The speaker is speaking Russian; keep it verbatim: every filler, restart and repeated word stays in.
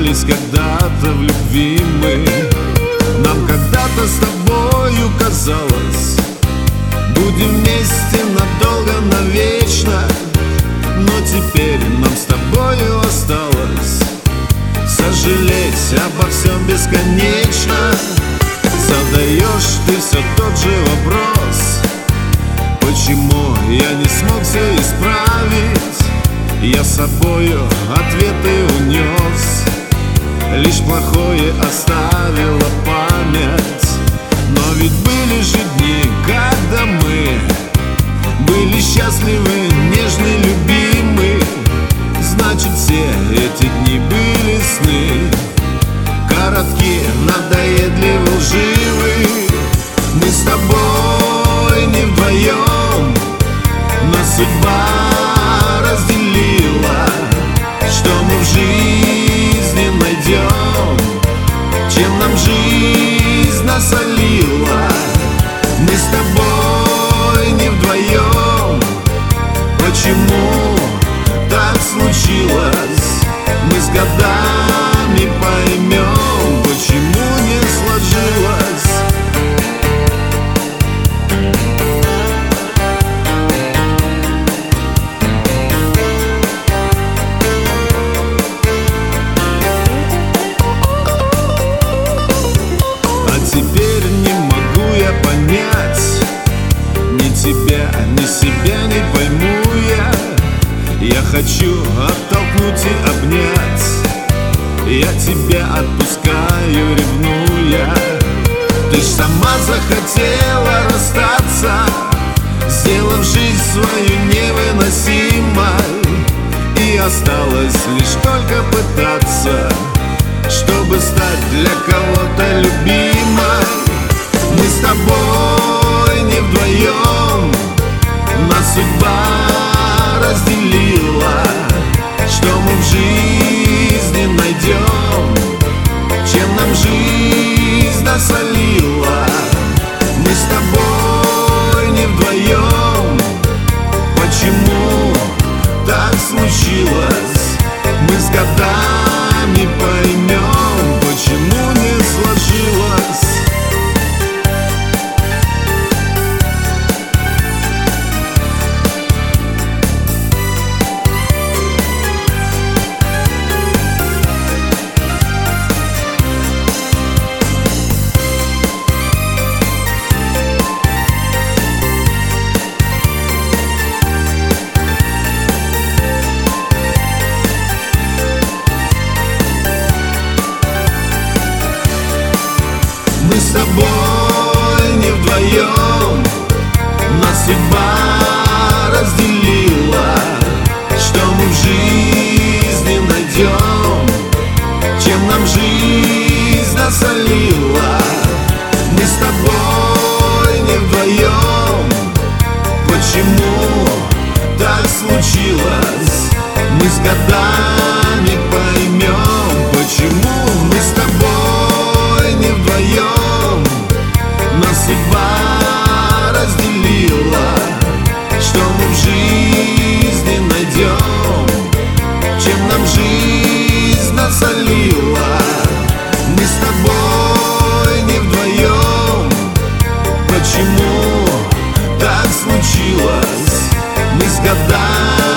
Клялись когда-то в любви мы. Нам когда-то с тобою казалось, будем вместе надолго, навечно. Но теперь нам с тобою осталось сожалеть обо всем бесконечно. Задаешь ты все тот же вопрос: почему я не смог все исправить? Я с собою ответы унес, лишь плохое оставила память. Но ведь были же дни, когда мы были счастливы, нежны, любимы. Значит, все эти дни были сны, коротки, надоедливы, лживы. Мы с тобой не вдвоем, нас судьба разделила. Что мы в жизни найдем, чем нам жизнь насолила? Мы с тобой не вдвоем, почему так случилось? Мы с годами поймем, почему не сложилось. А теперь не могу я понять, ни тебя, ни себя не пойму я. Я хочу оттолкнуть и обнять, я тебя отпускаю, ревнуя. Ты ж сама захотела расстаться, сделав жизнь свою невыносимой. И осталось лишь только пытаться, чтобы стать для кого-то любимой. Мы с тобой не вдвоем, нас судьба разделила. Что мы в жизни найдем, чем нам жизнь насолила? Мы с тобой не вдвоем, почему так случилось? Мы с годами поймем, почему не сложилось. Мы с тобой не вдвоем, нас судьба разделила. Что мы в жизни найдем, чем нам жизнь насолила? Мы с тобой не вдвоем, почему так случилось? Мы с годами поймем, почему мы с тобой не вдвоем, нас судьба разделила. Что мы в жизни найдем, чем нам жизнь насолила? Мы с тобой не вдвоем, почему так случилось? Мы с годами